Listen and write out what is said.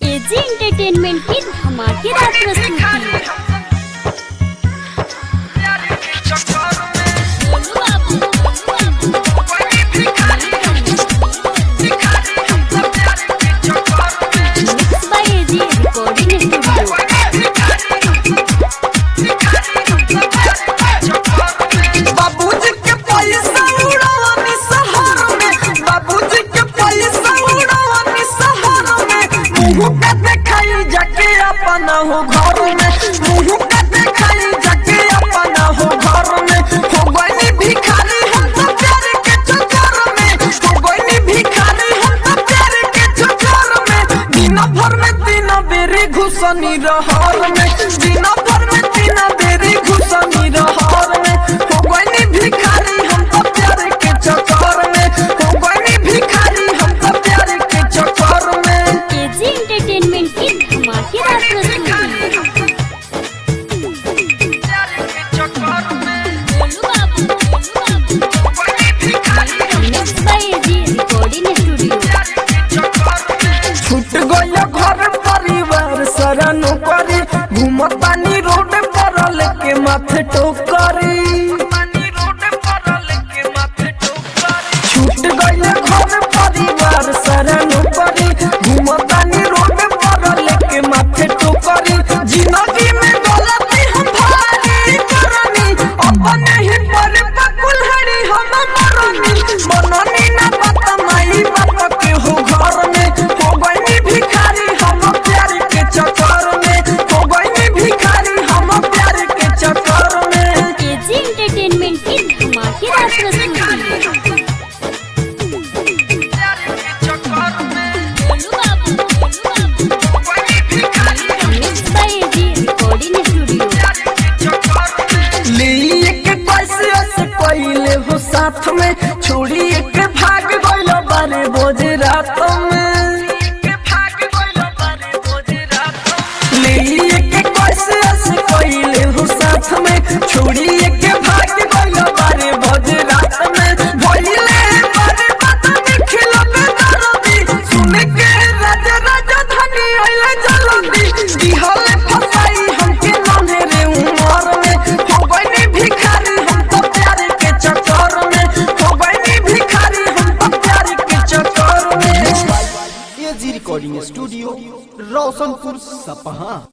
AG entertainment की धमाकेदार प्रस्तुति। Mix by AG recording studio. बाबूजी के पैसा उड़ावनी शहर में, बाबूजी के पैसा उड़ावनी शहर में। मुँह के देखाई जाके अपना हो घर में, मुँह के देखाई जाके अपना हो घर में। हो गई भिखारी हम तो प्यार के चक्कर में, हो गई भिखारी हम तो प्यार के चक्कर में। दिन भर में तीन बेरी घुसनी रहर में, दिन भर में तीन बेरी घुसनी रहर में। हो गई भिखारी हम तो प्यार के चक्कर में, हो गई भिखारी हम तो प्यार के चक्कर में। एजी एंटरटेनमेंट की धमाकेदार प्रस्तुति। Mix by AG recording studio. छूट गइल घर परिवार सारा नौकरी, घूमतानी रोड पर लेके माथे टोकरी। छूट गइल घर परिवार सारा नौकरी, घूमतानी रोड पर लेके माथे टोकरी। जिंदगी में गलती हम भारी करनी, अपने ही पर कुल्हड़ी हम मरनी। मननी ना बात माई बाप के हो घर में, हो गई भिखारी हम प्यार के चक्कर में, हो गई भिखारी हम प्यार के चक्कर में। एजी एंटरटेनमेंट की धमाकेदार प्रस्तुति। Mix by AG recording studio. लिए के पैसे से पहले हो साथ में, छोड़ी के भाग गइल बारे बोझ रात में। लिए के पैसे से पहले हो साथ में, छोड़ी के भाग गइल बारे बोझ रात में। भइले बारे बात देखल पे दरदी, सुन के राजा राजधानी आइले जल्दी। दिहले फसाई हमके नाने रे उमर में, हो गई भिखारी हम तो प्यार के चक्कर में, हो गई भिखारी हम तो प्यार के चक्कर में। एजी रिकॉर्डिंग स्टूडियो रोशनपुर सपहा।